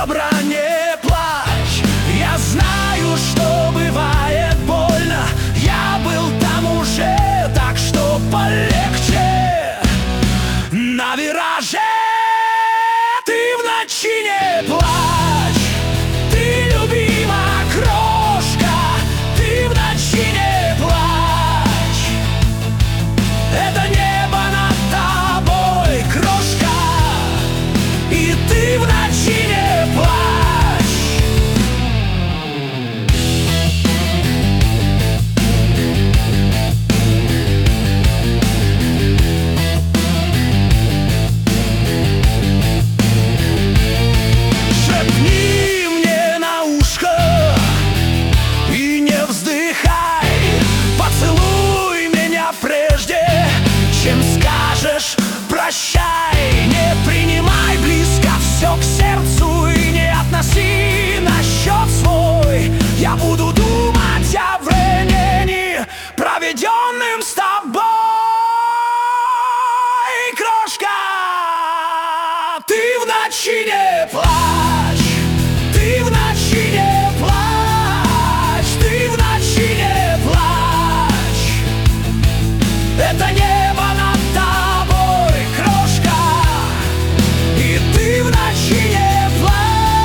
добра, не плачь. Я знаю, что бывает больно. Я был там уже, так что полегче. На вираже ты в ночи не плачь. Ты любимая крошка, ты в ночи не плачь. Это небо над тобой, крошка, и ты в ночи не плачь. Шепни мне на ушко и не вздыхай. Поцелуй меня прежде, чем скажешь прощай. Не принимай близко все к сердцу и не относи на счет свой. Я буду думать о времени, проведенным с тобой, крошка. Ты в ночи не плачь, ты в ночи не плачь, ты в ночи не плачь. Это небо над тобой, крошка, и ты в ночи не плачь.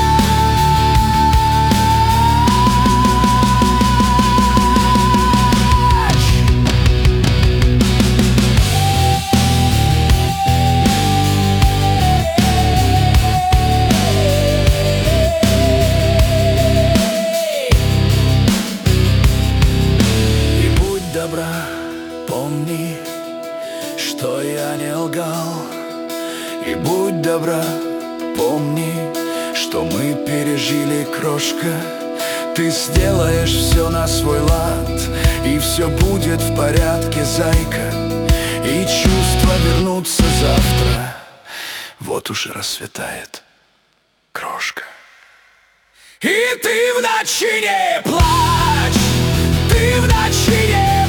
И будь добра, помни, что я не лгал. И будь добра, помни, что мы пережили, крошка. Ты сделаешь все на свой лад, и все будет в порядке, зайка. И чувства вернутся завтра. Вот уже рассветает, крошка. И ты в ночи не плачь, ты в ночи не